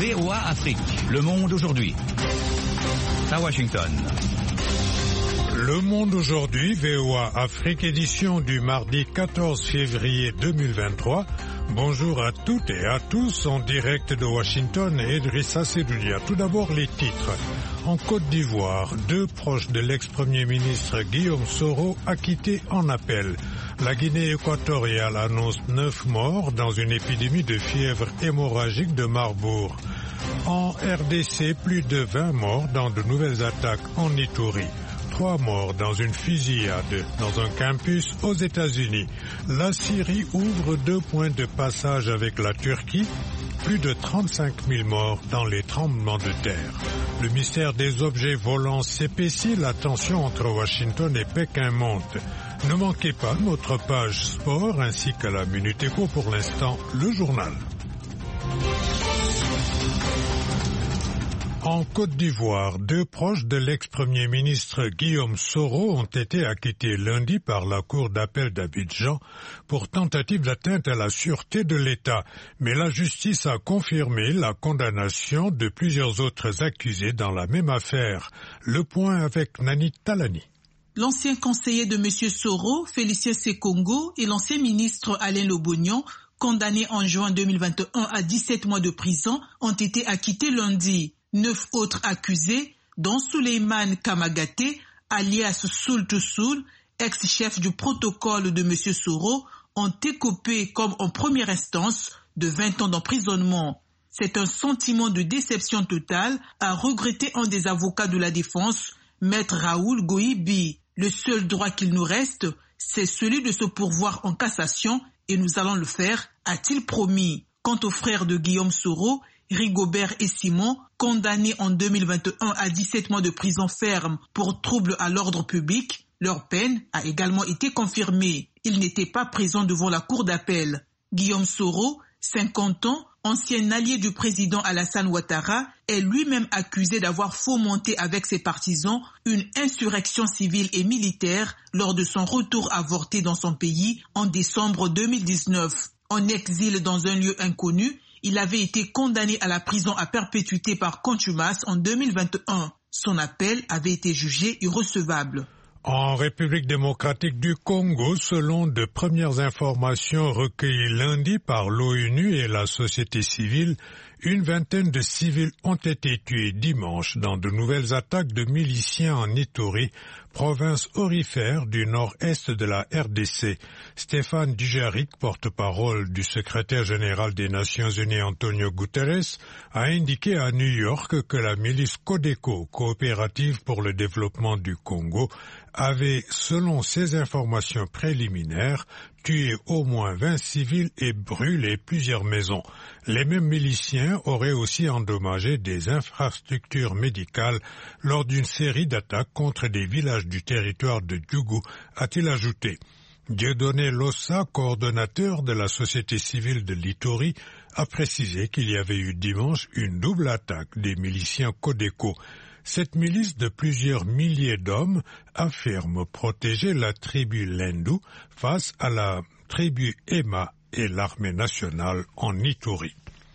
VOA Afrique, Le Monde aujourd'hui. À Washington. Le Monde aujourd'hui, VOA Afrique, édition du mardi 14 février 2023. Bonjour à toutes et à tous, en direct de Washington, Idrissa Sedoudia. Tout d'abord les titres. En Côte d'Ivoire, 2 proches de l'ex-premier ministre Guillaume Soro acquittés en appel. La Guinée équatoriale annonce 9 morts dans une épidémie de fièvre hémorragique de Marbourg. En RDC, plus de 20 morts dans de nouvelles attaques en Ituri. 3 morts dans une fusillade dans un campus aux États-Unis. La Syrie ouvre 2 points de passage avec la Turquie. Plus de 35 000 morts dans les tremblements de terre. Le mystère des objets volants s'épaissit, la tension entre Washington et Pékin monte. Ne manquez pas notre page sport ainsi que la Minute Éco. Pour l'instant, le journal. En Côte d'Ivoire, 2 proches de l'ex-premier ministre Guillaume Soro ont été acquittés lundi par la Cour d'appel d'Abidjan pour tentative d'atteinte à la sûreté de l'État. Mais la justice a confirmé la condamnation de plusieurs autres accusés dans la même affaire. Le point avec Nani Talani. L'ancien conseiller de M. Soro, Félicien Sekongo, et l'ancien ministre Alain Lobognon, condamnés en juin 2021 à 17 mois de prison, ont été acquittés lundi. 9 autres accusés, dont Souleymane Kamagaté, alias Soul to Soul, ex-chef du protocole de M. Soro, ont écopé comme en première instance de 20 ans d'emprisonnement. C'est un sentiment de déception totale, a regretté un des avocats de la défense, Maître Raoul Goïbi. Le seul droit qu'il nous reste, c'est celui de se pourvoir en cassation et nous allons le faire, a-t-il promis. Quant aux frères de Guillaume Soro, Rigobert et Simon, condamnés en 2021 à 17 mois de prison ferme pour trouble à l'ordre public, leur peine a également été confirmée. Ils n'étaient pas présents devant la cour d'appel. Guillaume Soro, 50 ans, ancien allié du président Alassane Ouattara, est lui-même accusé d'avoir fomenté avec ses partisans une insurrection civile et militaire lors de son retour avorté dans son pays en décembre 2019. En exil dans un lieu inconnu, il avait été condamné à la prison à perpétuité par contumace en 2021. Son appel avait été jugé irrecevable. En République démocratique du Congo, selon de premières informations recueillies lundi par l'ONU et la société civile, une vingtaine de civils ont été tués dimanche dans de nouvelles attaques de miliciens en Ituri, province aurifère du nord-est de la RDC. Stéphane Dujarric, porte-parole du secrétaire général des Nations Unies Antonio Guterres, a indiqué à New York que la milice Codeco, coopérative pour le développement du Congo, avait, selon ses informations préliminaires, tué au moins 20 civils et brûlé plusieurs maisons. Les mêmes miliciens auraient aussi endommagé des infrastructures médicales lors d'une série d'attaques contre des villages du territoire de Djougou, a-t-il ajouté. Dieudonné Lossa, coordonnateur de la société civile de l'Ituri, a précisé qu'il y avait eu dimanche une double attaque des miliciens Codeco. Cette milice de plusieurs milliers d'hommes affirme protéger la tribu Lendu face à la tribu Emma et l'armée nationale en Ituri.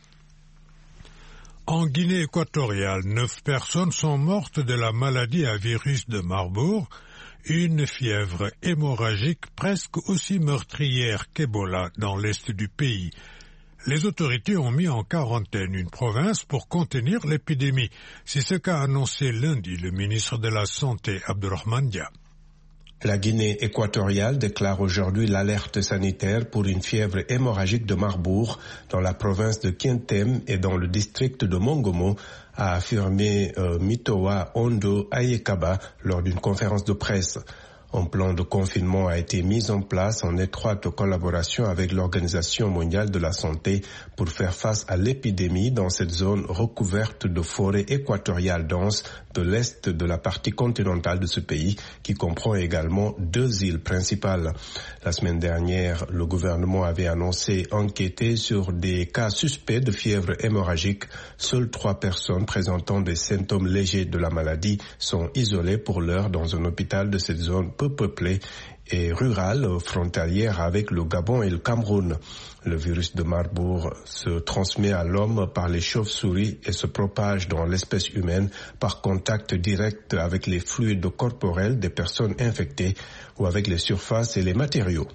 En Guinée équatoriale, 9 personnes sont mortes de la maladie à virus de Marbourg, une fièvre hémorragique presque aussi meurtrière qu'Ebola dans l'est du pays. Les autorités ont mis en quarantaine une province pour contenir l'épidémie. C'est ce qu'a annoncé lundi le ministre de la Santé, Abdourahmane Dia. La Guinée équatoriale déclare aujourd'hui l'alerte sanitaire pour une fièvre hémorragique de Marbourg dans la province de Kientem et dans le district de Mongomo, a affirmé Mitoa Ondo Ayekaba lors d'une conférence de presse. Un plan de confinement a été mis en place en étroite collaboration avec l'Organisation mondiale de la santé pour faire face à l'épidémie dans cette zone recouverte de forêts équatoriales denses de l'est de la partie continentale de ce pays, qui comprend également 2 îles principales. La semaine dernière, le gouvernement avait annoncé enquêter sur des cas suspects de fièvre hémorragique. Seules 3 personnes présentant des symptômes légers de la maladie sont isolées pour l'heure dans un hôpital de cette zone peu peuplée et rurales frontalières avec le Gabon et le Cameroun. Le virus de Marburg se transmet à l'homme par les chauves-souris et se propage dans l'espèce humaine par contact direct avec les fluides corporels des personnes infectées ou avec les surfaces et les matériaux.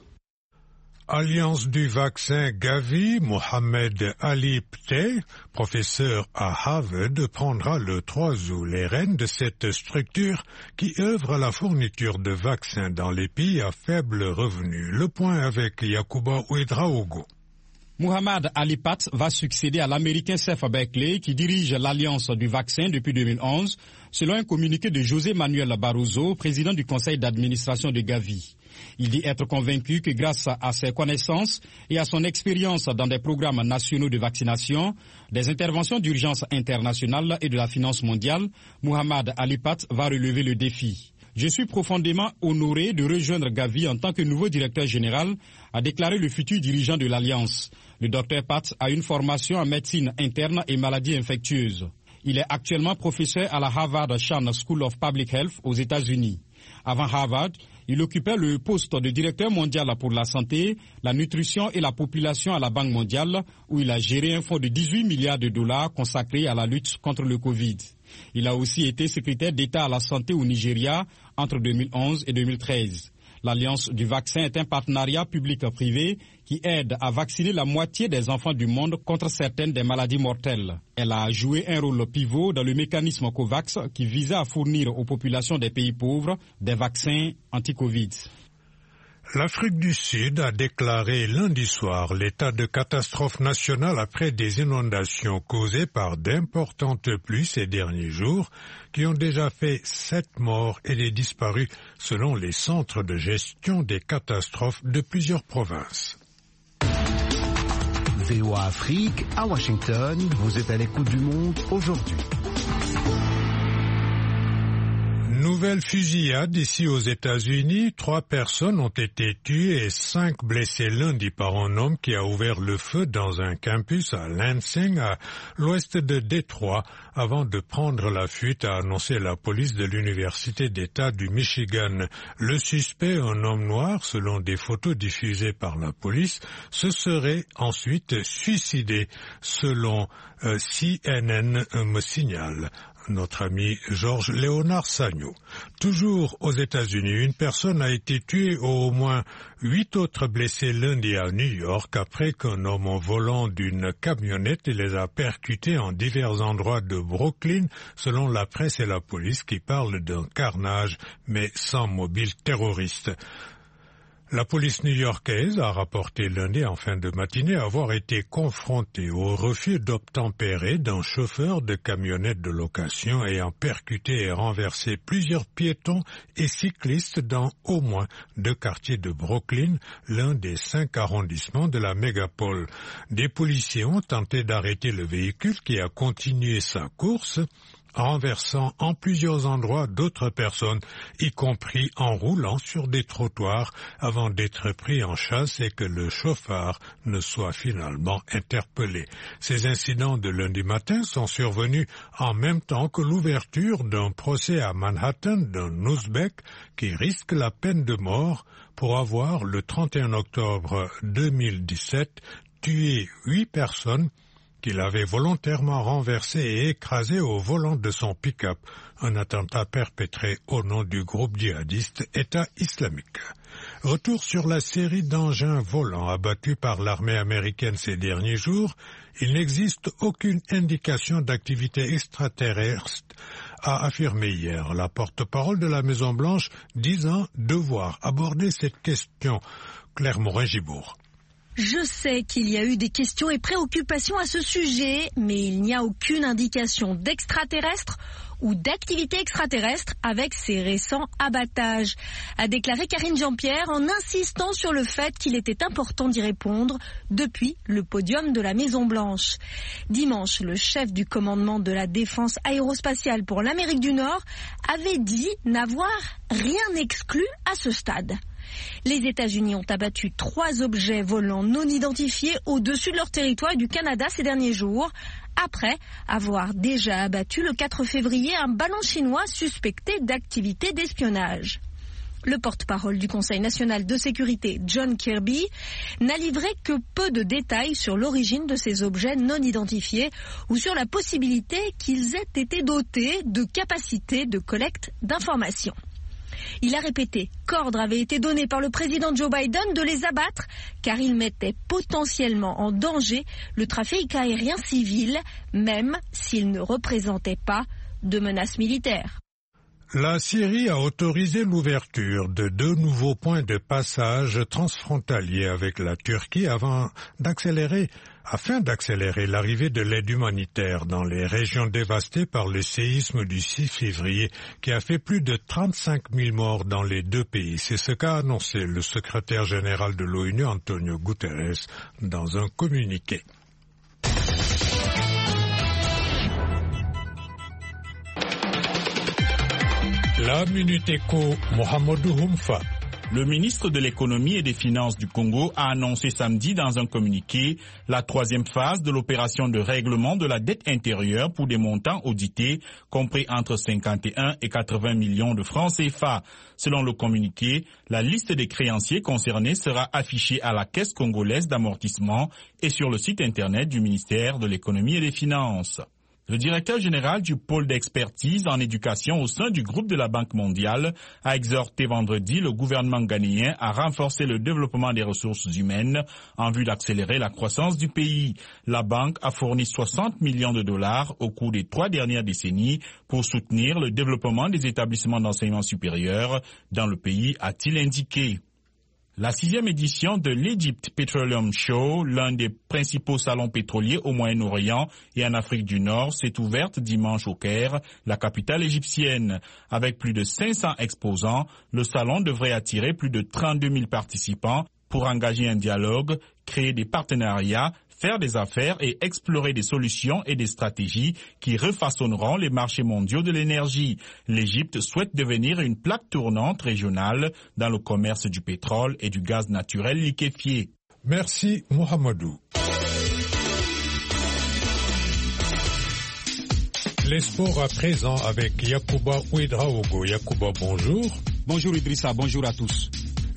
Alliance du vaccin Gavi, Mohamed Ali Pteh, professeur à Harvard, prendra le 3 août les rênes de cette structure qui œuvre à la fourniture de vaccins dans les pays à faible revenu. Le point avec Yacouba Ouedraogo. Mohamed Ali Pteh va succéder à l'Américain Seth Berkley qui dirige l'Alliance du vaccin depuis 2011, selon un communiqué de José Manuel Barroso, président du conseil d'administration de Gavi. Il dit être convaincu que grâce à ses connaissances et à son expérience dans des programmes nationaux de vaccination, des interventions d'urgence internationales et de la finance mondiale, Mohamed Ali Pteh va relever le défi. Je suis profondément honoré de rejoindre Gavi en tant que nouveau directeur général, a déclaré le futur dirigeant de l'Alliance. Le docteur Pteh a une formation en médecine interne et maladies infectieuses. Il est actuellement professeur à la Harvard Chan School of Public Health aux États-Unis. Avant Harvard, il occupait le poste de directeur mondial pour la santé, la nutrition et la population à la Banque mondiale, où il a géré un fonds de 18 milliards de dollars consacré à la lutte contre le Covid. Il a aussi été secrétaire d'État à la santé au Nigeria entre 2011 et 2013. L'Alliance du vaccin est un partenariat public-privé qui aide à vacciner la moitié des enfants du monde contre certaines des maladies mortelles. Elle a joué un rôle pivot dans le mécanisme COVAX qui visait à fournir aux populations des pays pauvres des vaccins anti-Covid. L'Afrique du Sud a déclaré lundi soir l'état de catastrophe nationale après des inondations causées par d'importantes pluies ces derniers jours qui ont déjà fait 7 morts et des disparus selon les centres de gestion des catastrophes de plusieurs provinces. VOA Afrique, à Washington, vous êtes à l'écoute du monde aujourd'hui. Nouvelle fusillade ici aux États-Unis. 3 personnes ont été tuées et 5 blessées lundi par un homme qui a ouvert le feu dans un campus à Lansing, à l'ouest de Détroit, avant de prendre la fuite, a annoncé la police de l'Université d'État du Michigan. Le suspect, un homme noir, selon des photos diffusées par la police, se serait ensuite suicidé, selon CNN me signale notre ami Georges Léonard Sagno. Toujours aux États-Unis, une personne a été tuée et au moins 8 autres blessés lundi à New York après qu'un homme en volant d'une camionnette les a percutés en divers endroits de Brooklyn, selon la presse et la police qui parlent d'un carnage mais sans mobile terroriste. La police new-yorkaise a rapporté lundi en fin de matinée avoir été confrontée au refus d'obtempérer d'un chauffeur de camionnette de location ayant percuté et renversé plusieurs piétons et cyclistes dans au moins 2 quartiers de Brooklyn, l'un des 5 arrondissements de la mégapole. Des policiers ont tenté d'arrêter le véhicule qui a continué sa course, renversant en plusieurs endroits d'autres personnes, y compris en roulant sur des trottoirs, avant d'être pris en chasse et que le chauffeur ne soit finalement interpellé. Ces incidents de lundi matin sont survenus en même temps que l'ouverture d'un procès à Manhattan d'un Ouzbek qui risque la peine de mort pour avoir, le 31 octobre 2017, tué 8 personnes qu'il avait volontairement renversé et écrasé au volant de son pick-up, un attentat perpétré au nom du groupe djihadiste État islamique. Retour sur la série d'engins volants abattus par l'armée américaine ces derniers jours, il n'existe aucune indication d'activité extraterrestre, a affirmé hier la porte-parole de la Maison-Blanche, disant devoir aborder cette question. Claire Morin-Gibourg. Je sais qu'il y a eu des questions et préoccupations à ce sujet, mais il n'y a aucune indication d'extraterrestre ou d'activité extraterrestre avec ces récents abattages, a déclaré Karine Jean-Pierre en insistant sur le fait qu'il était important d'y répondre depuis le podium de la Maison-Blanche. Dimanche, le chef du commandement de la défense aérospatiale pour l'Amérique du Nord avait dit n'avoir rien exclu à ce stade. Les États-Unis ont abattu 3 objets volants non identifiés au-dessus de leur territoire et du Canada ces derniers jours, après avoir déjà abattu le 4 février un ballon chinois suspecté d'activité d'espionnage. Le porte-parole du Conseil national de sécurité, John Kirby, n'a livré que peu de détails sur l'origine de ces objets non identifiés ou sur la possibilité qu'ils aient été dotés de capacités de collecte d'informations. Il a répété qu'ordre avait été donné par le président Joe Biden de les abattre car ils mettaient potentiellement en danger le trafic aérien civil, même s'ils ne représentaient pas de menace militaire. La Syrie a autorisé l'ouverture de 2 nouveaux points de passage transfrontaliers avec la Turquie afin d'accélérer l'arrivée de l'aide humanitaire dans les régions dévastées par le séisme du 6 février qui a fait plus de 35 000 morts dans les 2 pays. C'est ce qu'a annoncé le secrétaire général de l'ONU, Antonio Guterres, dans un communiqué. La Minute Éco, Mohamedou Humfa. Le ministre de l'économie et des finances du Congo a annoncé samedi dans un communiqué la 3e phase de l'opération de règlement de la dette intérieure pour des montants audités compris entre 51 et 80 millions de francs CFA. Selon le communiqué, la liste des créanciers concernés sera affichée à la Caisse congolaise d'amortissement et sur le site internet du ministère de l'économie et des finances. Le directeur général du pôle d'expertise en éducation au sein du groupe de la Banque mondiale a exhorté vendredi le gouvernement ghanéen à renforcer le développement des ressources humaines en vue d'accélérer la croissance du pays. La banque a fourni 60 millions de dollars au cours des 3 dernières décennies pour soutenir le développement des établissements d'enseignement supérieur dans le pays, a-t-il indiqué. La 6e édition de l'Egypt Petroleum Show, l'un des principaux salons pétroliers au Moyen-Orient et en Afrique du Nord, s'est ouverte dimanche au Caire, la capitale égyptienne. Avec plus de 500 exposants, le salon devrait attirer plus de 32 000 participants pour engager un dialogue, créer des partenariats, faire des affaires et explorer des solutions et des stratégies qui refaçonneront les marchés mondiaux de l'énergie. L'Égypte souhaite devenir une plaque tournante régionale dans le commerce du pétrole et du gaz naturel liquéfié. Merci Mohamedou. Les sports à présent avec Yacouba Ouedraogo. Yacouba, bonjour. Bonjour Idrissa, bonjour à tous.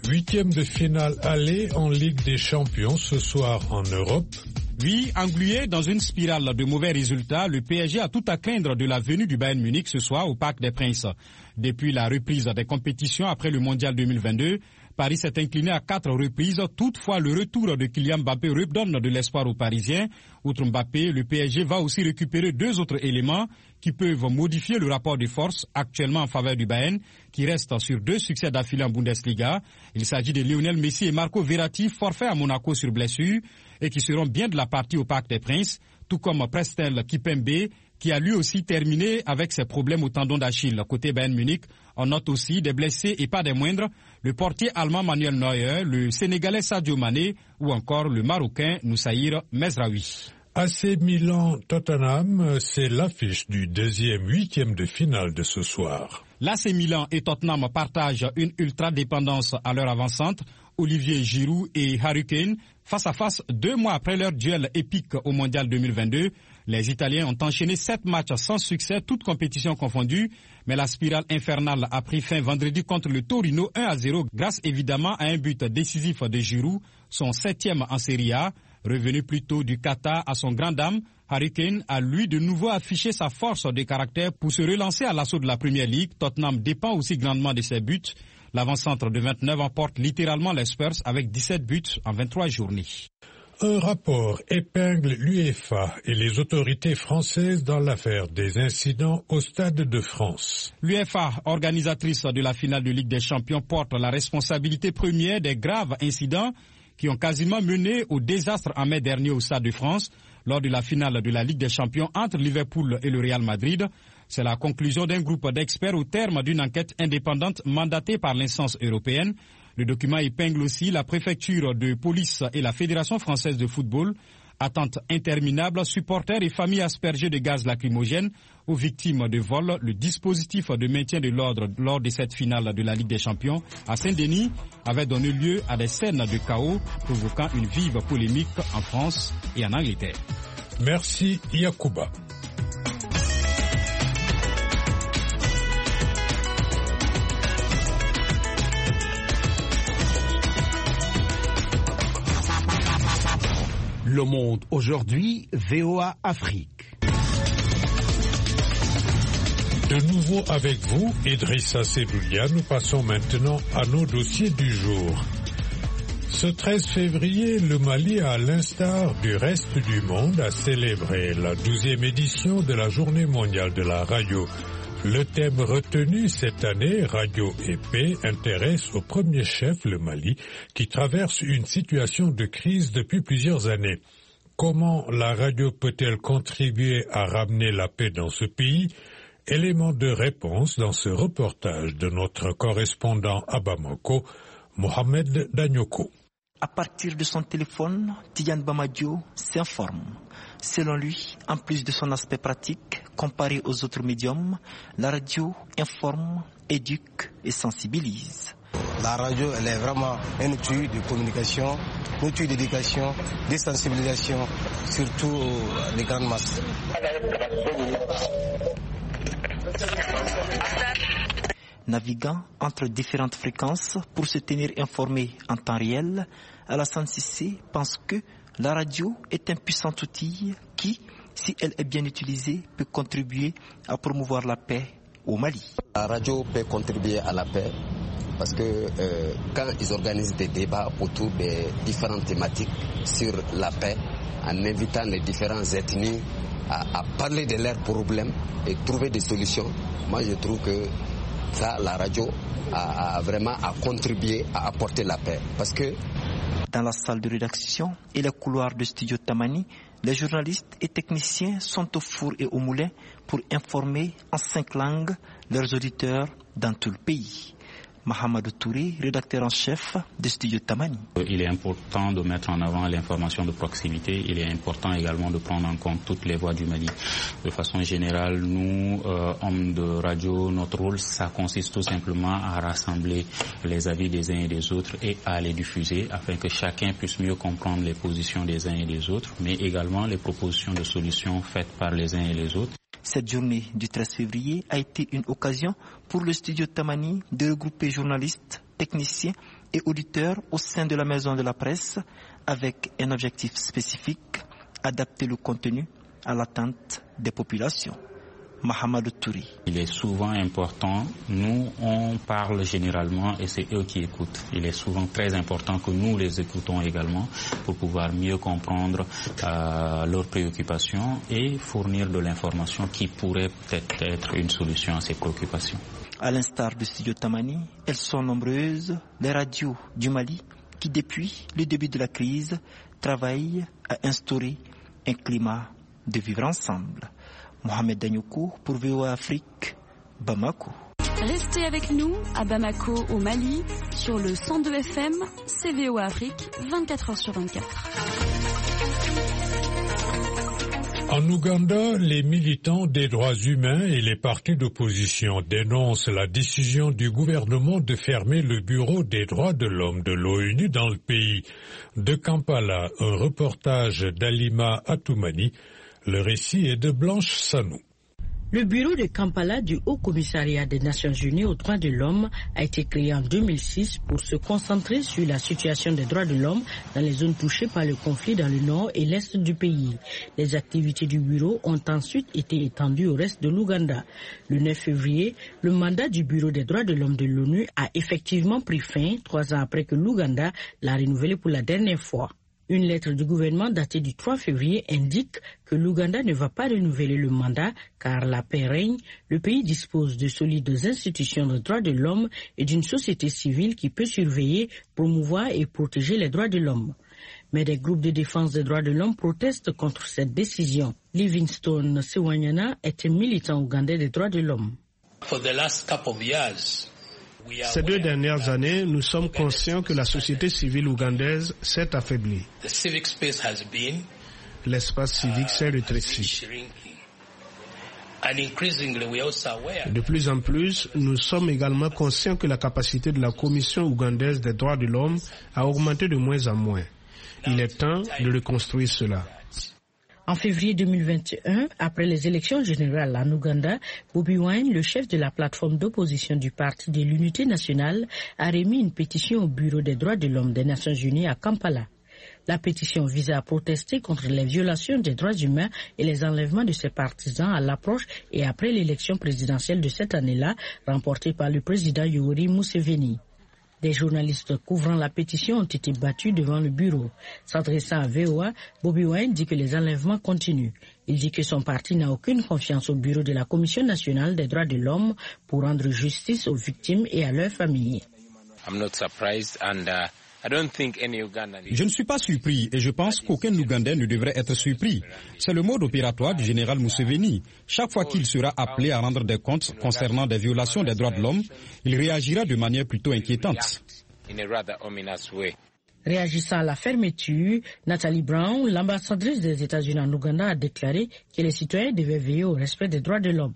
8e de finale aller en Ligue des Champions ce soir en Europe. Oui, englué dans une spirale de mauvais résultats, le PSG a tout à craindre de la venue du Bayern Munich ce soir au Parc des Princes. Depuis la reprise des compétitions après le Mondial 2022, Paris s'est incliné à 4 reprises. Toutefois, le retour de Kylian Mbappé redonne de l'espoir aux Parisiens. Outre Mbappé, le PSG va aussi récupérer 2 autres éléments qui peuvent modifier le rapport de force actuellement en faveur du Bayern, qui reste sur 2 succès d'affilée en Bundesliga. Il s'agit de Lionel Messi et Marco Verratti, forfait à Monaco sur blessure, et qui seront bien de la partie au Parc des Princes, tout comme Prestel Kipembe, qui a lui aussi terminé avec ses problèmes au tendon d'Achille. Côté Bayern Munich, on note aussi des blessés et pas des moindres, le portier allemand Manuel Neuer, le Sénégalais Sadio Mané ou encore le Marocain Noussaïr Mezraoui. AC Milan-Tottenham, c'est l'affiche du 2e 8e de finale de ce soir. L'AC Milan et Tottenham partagent une ultra-dépendance à leur avant-centre. Olivier Giroud et Harry Kane, face à face 2 mois après leur duel épique au Mondial 2022. Les Italiens ont enchaîné 7 matchs sans succès, toutes compétitions confondues. Mais la spirale infernale a pris fin vendredi contre le Torino 1-0 grâce évidemment à un but décisif de Giroud, son 7e en Serie A. Revenu plus tôt du Qatar à son grand dame, Harry Kane a lui de nouveau affiché sa force de caractère pour se relancer à l'assaut de la Premier League. Tottenham dépend aussi grandement de ses buts. L'avant-centre de 29 emporte littéralement les Spurs avec 17 buts en 23 journées. Un rapport épingle l'UEFA et les autorités françaises dans l'affaire des incidents au Stade de France. L'UEFA, organisatrice de la finale de Ligue des Champions, porte la responsabilité première des graves incidents qui ont quasiment mené au désastre en mai dernier au Stade de France lors de la finale de la Ligue des Champions entre Liverpool et le Real Madrid. C'est la conclusion d'un groupe d'experts au terme d'une enquête indépendante mandatée par l'instance européenne. Le document épingle aussi la préfecture de police et la Fédération française de football. Attente interminable, supporters et familles aspergées de gaz lacrymogène aux victimes de vol. Le dispositif de maintien de l'ordre lors de cette finale de la Ligue des Champions à Saint-Denis avait donné lieu à des scènes de chaos provoquant une vive polémique en France et en Angleterre. Merci Yacouba. Le Monde aujourd'hui, VOA Afrique. De nouveau avec vous, Idrissa Seboulia, nous passons maintenant à nos dossiers du jour. Ce 13 février, le Mali, à l'instar du reste du monde, a célébré la 12e édition de la Journée mondiale de la radio. Le thème retenu cette année, Radio et paix, intéresse au premier chef le Mali, qui traverse une situation de crise depuis plusieurs années. Comment la radio peut-elle contribuer à ramener la paix dans ce pays ? Élément de réponse dans ce reportage de notre correspondant à Bamako, Mohamed Danyoko. À partir de son téléphone, Tidiane Bamadio s'informe. Selon lui, en plus de son aspect pratique, comparé aux autres médiums, la radio informe, éduque et sensibilise. La radio, elle est vraiment un outil de communication, un outil d'éducation, de sensibilisation, surtout les grandes masses. Naviguant entre différentes fréquences pour se tenir informé en temps réel, Alassane Cissé pense que la radio est un puissant outil qui, si elle est bien utilisée, peut contribuer à promouvoir la paix au Mali. La radio peut contribuer à la paix parce que quand ils organisent des débats autour des différentes thématiques sur la paix, en invitant les différentes ethnies à parler de leurs problèmes et trouver des solutions, moi je trouve que ça, la radio a vraiment contribué à apporter la paix. Parce que dans la salle de rédaction et les couloirs de Studio Tamani, les journalistes et techniciens sont au four et au moulin pour informer en 5 langues leurs auditeurs dans tout le pays. Mahamadou Touré, rédacteur en chef de Studio Tamani. Il est important de mettre en avant l'information de proximité. Il est important également de prendre en compte toutes les voix du Mali. De façon générale, nous, hommes de radio, notre rôle, ça consiste tout simplement à rassembler les avis des uns et des autres et à les diffuser afin que chacun puisse mieux comprendre les positions des uns et des autres, mais également les propositions de solutions faites par les uns et les autres. Cette journée du 13 février a été une occasion pour le studio Tamani de regrouper journalistes, techniciens et auditeurs au sein de la maison de la presse avec un objectif spécifique, adapter le contenu à l'attente des populations. Mahamadou Touré. Il est souvent important, nous on parle généralement et c'est eux qui écoutent. Il est souvent très important que nous les écoutons également pour pouvoir mieux comprendre leurs préoccupations et fournir de l'information qui pourrait peut-être être une solution à ces préoccupations. À l'instar du studio Tamani, elles sont nombreuses, les radios du Mali qui depuis le début de la crise travaillent à instaurer un climat de vivre ensemble. Mohamed Danyoko pour VOA Afrique, Bamako. Restez avec nous à Bamako au Mali sur le 102 FM, c'est VOA Afrique, 24h sur 24. En Ouganda, les militants des droits humains et les partis d'opposition dénoncent la décision du gouvernement de fermer le bureau des droits de l'homme de l'ONU dans le pays. De Kampala, un reportage d'Alima Atoumani. Le récit est de Blanche Sanou. Le bureau de Kampala du Haut Commissariat des Nations Unies aux droits de l'homme a été créé en 2006 pour se concentrer sur la situation des droits de l'homme dans les zones touchées par le conflit dans le nord et l'est du pays. Les activités du bureau ont ensuite été étendues au reste de l'Ouganda. Le 9 février, le mandat du bureau des droits de l'homme de l'ONU a effectivement pris fin 3 ans après que l'Ouganda l'a renouvelé pour la dernière fois. Une lettre du gouvernement datée du 3 février indique que l'Ouganda ne va pas renouveler le mandat car la paix règne. Le pays dispose de solides institutions de droits de l'homme et d'une société civile qui peut surveiller, promouvoir et protéger les droits de l'homme. Mais des groupes de défense des droits de l'homme protestent contre cette décision. Livingstone Sewanyana est un militant ougandais des droits de l'homme. Ces 2 dernières années, nous sommes conscients que la société civile ougandaise s'est affaiblie. L'espace civique s'est rétréci. De plus en plus, nous sommes également conscients que la capacité de la Commission ougandaise des droits de l'homme a augmenté de moins en moins. Il est temps de reconstruire cela. En février 2021, après les élections générales en Ouganda, Bobi Wine, le chef de la plateforme d'opposition du Parti de l'Unité nationale, a remis une pétition au Bureau des droits de l'homme des Nations Unies à Kampala. La pétition visait à protester contre les violations des droits humains et les enlèvements de ses partisans à l'approche et après l'élection présidentielle de cette année-là, remportée par le président Yoweri Museveni. Des journalistes couvrant la pétition ont été battus devant le bureau. S'adressant à VOA, Bobi Wine dit que les enlèvements continuent. Il dit que son parti n'a aucune confiance au bureau de la Commission nationale des droits de l'homme pour rendre justice aux victimes et à leurs familles. Je ne suis pas surpris et je pense qu'aucun Ougandais ne devrait être surpris. C'est le mode opératoire du général Museveni. Chaque fois qu'il sera appelé à rendre des comptes concernant des violations des droits de l'homme, il réagira de manière plutôt inquiétante. Réagissant à la fermeture, Nathalie Brown, l'ambassadrice des États-Unis en Ouganda, a déclaré que les citoyens devaient veiller au respect des droits de l'homme.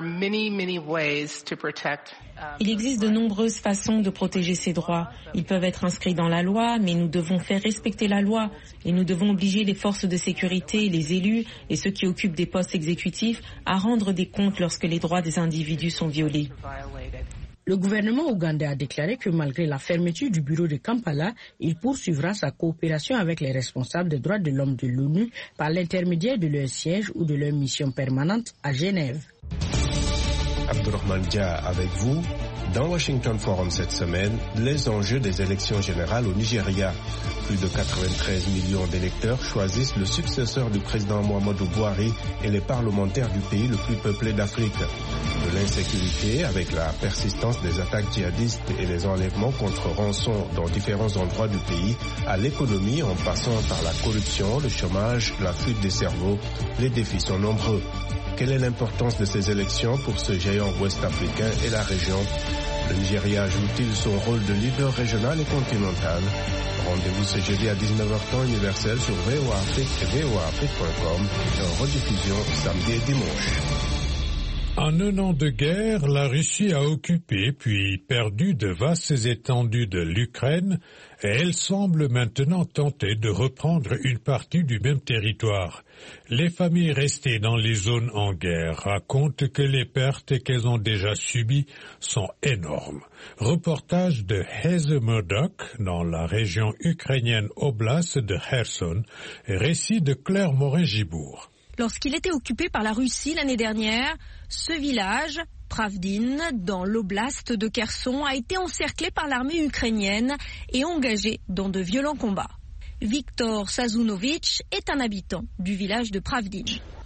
Il existe de nombreuses façons de protéger ces droits. Ils peuvent être inscrits dans la loi, mais nous devons faire respecter la loi et nous devons obliger les forces de sécurité, les élus et ceux qui occupent des postes exécutifs à rendre des comptes lorsque les droits des individus sont violés. Le gouvernement ougandais a déclaré que malgré la fermeture du bureau de Kampala, il poursuivra sa coopération avec les responsables des droits de l'homme de l'ONU par l'intermédiaire de leur siège ou de leur mission permanente à Genève. Abdourahmane Dia avec vous. Dans Washington Forum cette semaine, les enjeux des élections générales au Nigeria. Plus de 93 millions d'électeurs choisissent le successeur du président Muhammadu Buhari et les parlementaires du pays le plus peuplé d'Afrique. De l'insécurité avec la persistance des attaques djihadistes et les enlèvements contre rançon dans différents endroits du pays, à l'économie en passant par la corruption, le chômage, la fuite des cerveaux, les défis sont nombreux. Quelle est l'importance de ces élections pour ce géant ouest-africain et la région? Le Nigeria joue-t-il son rôle de leader régional et continental? Rendez-vous ce jeudi à 19h temps universel sur VOA Afrique et voaafrique.com et en rediffusion samedi et dimanche. En un an de guerre, la Russie a occupé puis perdu de vastes étendues de l'Ukraine et elle semble maintenant tenter de reprendre une partie du même territoire. Les familles restées dans les zones en guerre racontent que les pertes qu'elles ont déjà subies sont énormes. Reportage de Heather Murdoch dans la région ukrainienne oblast de Kherson et récit de Claire Morin-Gibourg. Lorsqu'il était occupé par la Russie l'année dernière, ce village, Pravdin, dans l'oblast de Kherson, a été encerclé par l'armée ukrainienne et engagé dans de violents combats. Viktor Sazunovitch est un habitant du village de Pravdin.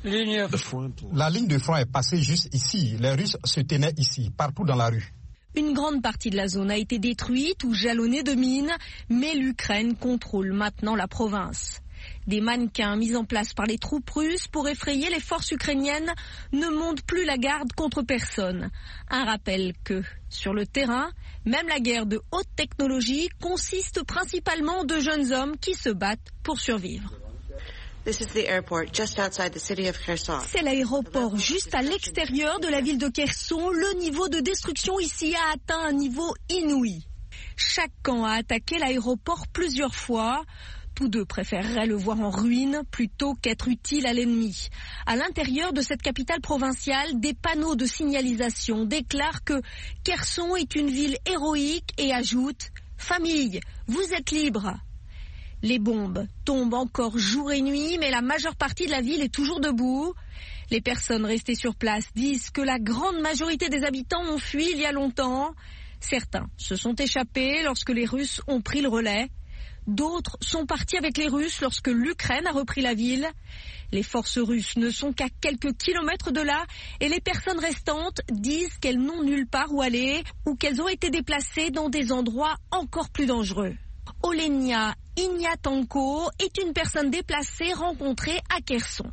La ligne de front est passée juste ici. Les Russes se tenaient ici, partout dans la rue. Une grande partie de la zone a été détruite ou jalonnée de mines, mais l'Ukraine contrôle maintenant la province. Des mannequins mis en place par les troupes russes pour effrayer les forces ukrainiennes ne montent plus la garde contre personne. Un rappel que, sur le terrain, même la guerre de haute technologie consiste principalement de jeunes hommes qui se battent pour survivre. C'est l'aéroport juste à l'extérieur de la ville de Kherson. Le niveau de destruction ici a atteint un niveau inouï. Chaque camp a attaqué l'aéroport plusieurs fois. Tous deux préféreraient le voir en ruine plutôt qu'être utile à l'ennemi. À l'intérieur de cette capitale provinciale, des panneaux de signalisation déclarent que Kherson est une ville héroïque et ajoutent « Famille, vous êtes libres ». Les bombes tombent encore jour et nuit, mais la majeure partie de la ville est toujours debout. Les personnes restées sur place disent que la grande majorité des habitants ont fui il y a longtemps. Certains se sont échappés lorsque les Russes ont pris le relais. D'autres sont partis avec les Russes lorsque l'Ukraine a repris la ville. Les forces russes ne sont qu'à quelques kilomètres de là et les personnes restantes disent qu'elles n'ont nulle part où aller ou qu'elles ont été déplacées dans des endroits encore plus dangereux. Olenia Ignatenko est une personne déplacée rencontrée à Kherson.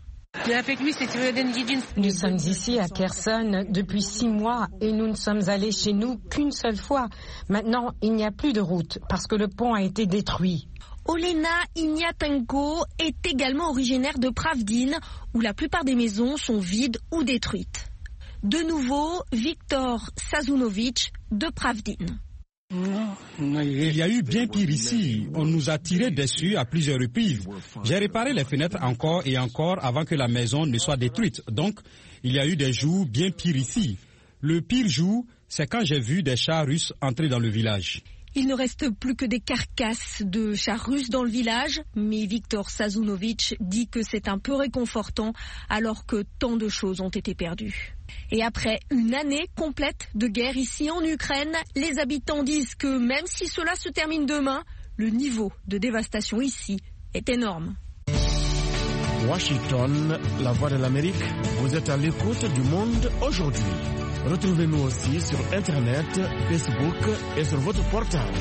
Nous sommes ici à Kherson depuis 6 mois et nous ne sommes allés chez nous qu'une seule fois. Maintenant, il n'y a plus de route parce que le pont a été détruit. Olena Ignatenko est également originaire de Pravdin où la plupart des maisons sont vides ou détruites. De nouveau, Viktor Sazunovitch de Pravdin. Il y a eu bien pire ici. On nous a tiré dessus à plusieurs reprises. J'ai réparé les fenêtres encore et encore avant que la maison ne soit détruite. Donc, il y a eu des jours bien pires ici. Le pire jour, c'est quand j'ai vu des chars russes entrer dans le village. Il ne reste plus que des carcasses de chars russes dans le village, mais Viktor Sazunovitch dit que c'est un peu réconfortant alors que tant de choses ont été perdues. Et après une année complète de guerre ici en Ukraine, les habitants disent que même si cela se termine demain, le niveau de dévastation ici est énorme. Washington, la voix de l'Amérique, vous êtes à l'écoute du Monde aujourd'hui. Retrouvez-nous aussi sur Internet, Facebook et sur votre portable.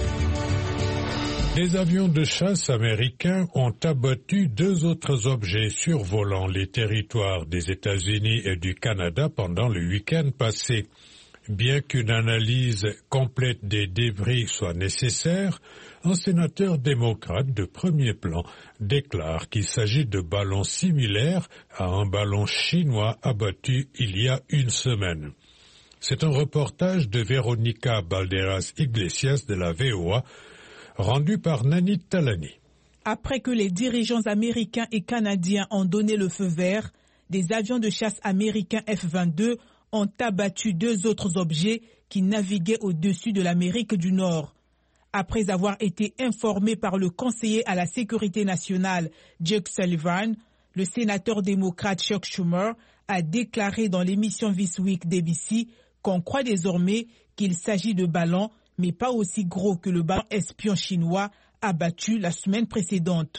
Des avions de chasse américains ont abattu 2 autres objets survolant les territoires des États-Unis et du Canada pendant le week-end passé. Bien qu'une analyse complète des débris soit nécessaire, un sénateur démocrate de premier plan déclare qu'il s'agit de ballons similaires à un ballon chinois abattu il y a une semaine. C'est un reportage de Veronica Balderas Iglesias de la VOA, rendu par Nani Talani. Après que les dirigeants américains et canadiens ont donné le feu vert, des avions de chasse américains F-22 ont abattu 2 autres objets qui naviguaient au-dessus de l'Amérique du Nord. Après avoir été informé par le conseiller à la sécurité nationale Jake Sullivan, le sénateur démocrate Chuck Schumer a déclaré dans l'émission This Week d'ABC qu'on croit désormais qu'il s'agit de ballons, mais pas aussi gros que le ballon espion chinois abattu la semaine précédente.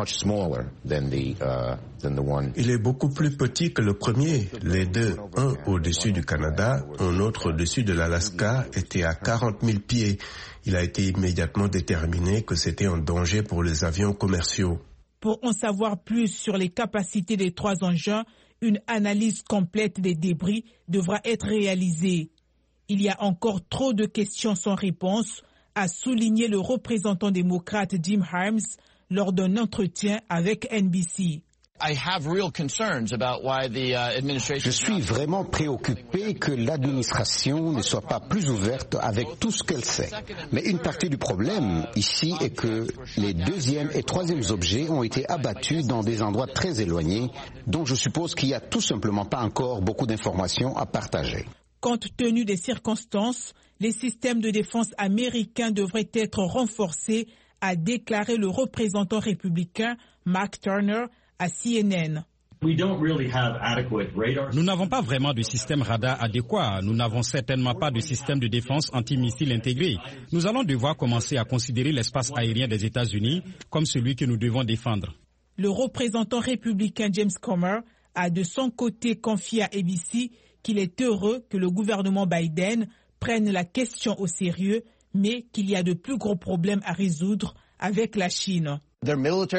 Il est beaucoup plus petit que le premier. Les 2, un au-dessus du Canada, un autre au-dessus de l'Alaska, étaient à 40 000 pieds. Il a été immédiatement déterminé que c'était un danger pour les avions commerciaux. Pour en savoir plus sur les capacités des 3 engins, une analyse complète des débris devra être réalisée. Il y a encore trop de questions sans réponse, a souligné le représentant démocrate Jim Harms lors d'un entretien avec NBC. Je suis vraiment préoccupé que l'administration ne soit pas plus ouverte avec tout ce qu'elle sait. Mais une partie du problème ici est que les 2e et 3e objets ont été abattus dans des endroits très éloignés, donc je suppose qu'il n'y a tout simplement pas encore beaucoup d'informations à partager. Compte tenu des circonstances, les systèmes de défense américains devraient être renforcés, a déclaré le représentant républicain Mark Turner à CNN. Nous n'avons pas vraiment de système radar adéquat. Nous n'avons certainement pas de système de défense antimissile intégré. Nous allons devoir commencer à considérer l'espace aérien des États-Unis comme celui que nous devons défendre. Le représentant républicain James Comer a de son côté confié à ABC qu'il est heureux que le gouvernement Biden prenne la question au sérieux, mais qu'il y a de plus gros problèmes à résoudre avec la Chine. Leur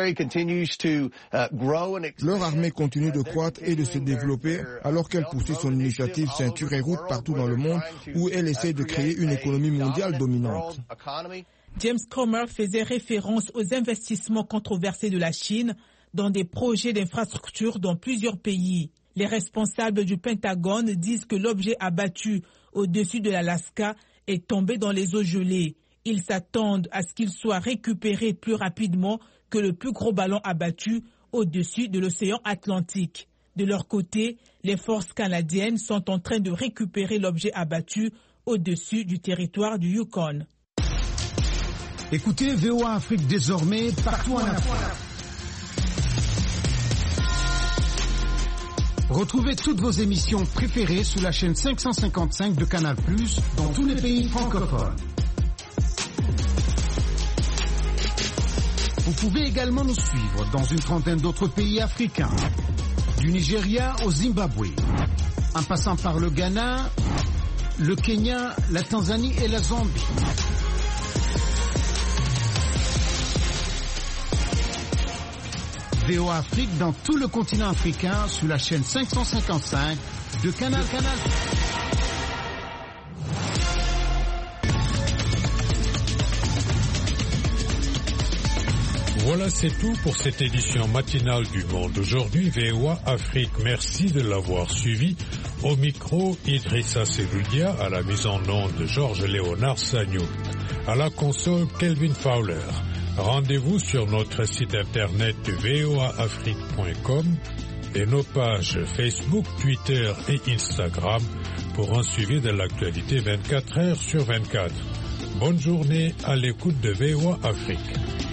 armée continue de croître et de se développer alors qu'elle poursuit son initiative Ceinture et Route partout dans le monde où elle essaie de créer une économie mondiale dominante. James Comer faisait référence aux investissements controversés de la Chine dans des projets d'infrastructure dans plusieurs pays. Les responsables du Pentagone disent que l'objet abattu au-dessus de l'Alaska est tombé dans les eaux gelées. Ils s'attendent à ce qu'il soit récupéré plus rapidement que le plus gros ballon abattu au-dessus de l'océan Atlantique. De leur côté, les forces canadiennes sont en train de récupérer l'objet abattu au-dessus du territoire du Yukon. Écoutez VOA Afrique désormais partout en Afrique. Retrouvez toutes vos émissions préférées sur la chaîne 555 de Canal+, dans tous les pays francophones. Vous pouvez également nous suivre dans une trentaine d'autres pays africains, du Nigeria au Zimbabwe, en passant par le Ghana, le Kenya, la Tanzanie et la Zambie. VOA Afrique dans tout le continent africain sur la chaîne 555 de Canal+. Voilà, c'est tout pour cette édition matinale du Monde. Aujourd'hui, VOA Afrique, merci de l'avoir suivi. Au micro, Idrissa Seloudia, à la mise en onde Georges-Léonard Sagnou. À la console, Kelvin Fowler. Rendez-vous sur notre site internet voaafrique.com et nos pages Facebook, Twitter et Instagram pour un suivi de l'actualité 24 heures sur 24. Bonne journée à l'écoute de VOA Afrique.